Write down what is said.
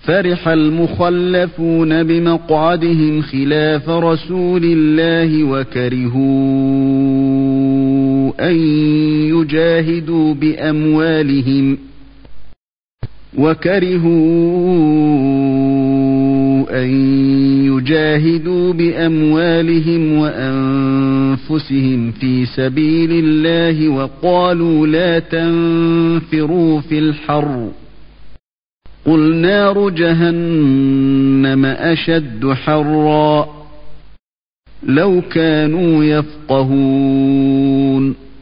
فرح المخلفون بمقعدهم خلاف رسول الله وكرهوا أن يجاهدوا بأموالهم وأنفسهم في سبيل الله وقالوا لا تنفروا في الحر قل نار جهنم أشد حرا لو كانوا يفقهون